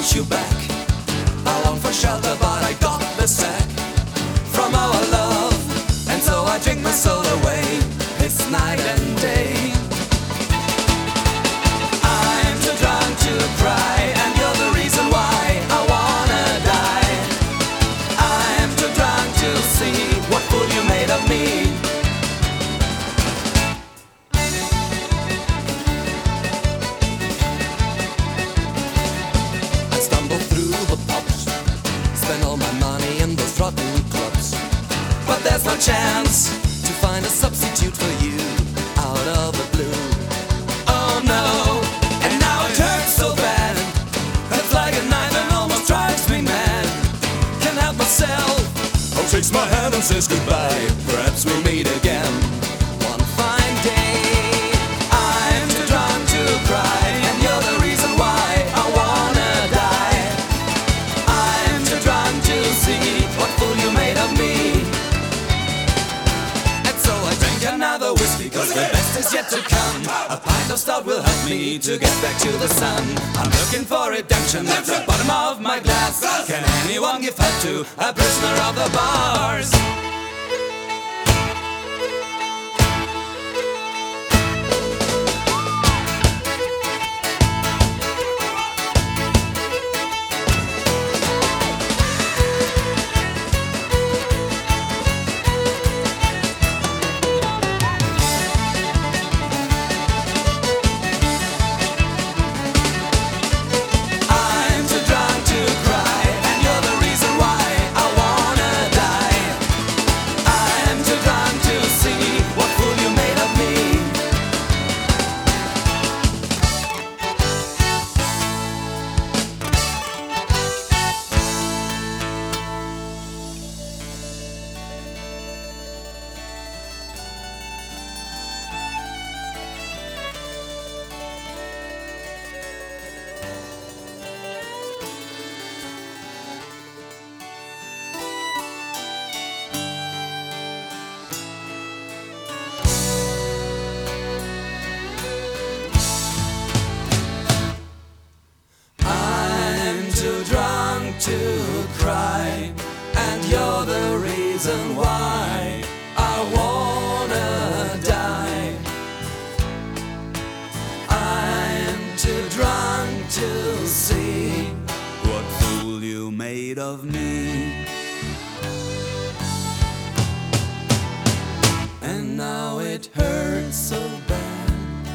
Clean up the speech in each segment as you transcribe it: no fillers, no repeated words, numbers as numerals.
push you back. I long for shelter, but I got the sack from our love, and so I drink my soul away. It's night and day. I'm too drunk to cry, and you're the reason why I wanna die. I'm too drunk to see what fool you made of me. I stumble through the pubs, spend all my money in those rotten clubs, but there's no chance to find a substitute for you out of the blue. Oh no, and now it hurts so bad. It's like a knife and almost drives me mad. Can't help myself. Oh, shakes my hand and says goodbye. Perhaps we'll meet again one fine day. I'm too drunk to cry, and you're the reason why I wanna die. I'm too drunk to see what fool you made of me. Another whiskey, cause the best is yet to come. A pint of stout will help me to get back to the sun. I'm looking for redemption at the bottom of my glass. Can anyone give help to a prisoner of the bars? To cry, and you're the reason why I wanna die. I'm too drunk to see what fool you made of me. And now it hurts so bad,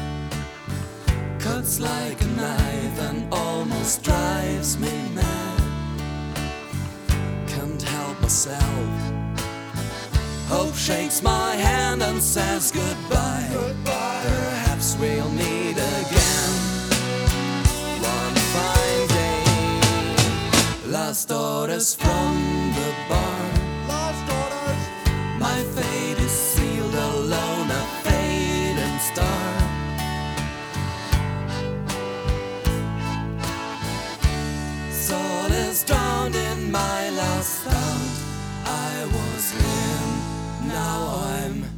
cuts like a knife and almost drives me mad. Can't help myself. Hope shakes my hand and says goodbye. Perhaps we'll meet again one fine day. Last orders from the bar. My fate is sealed alone, a fading star. Soul is drowned in my last thought. I was in, now I'm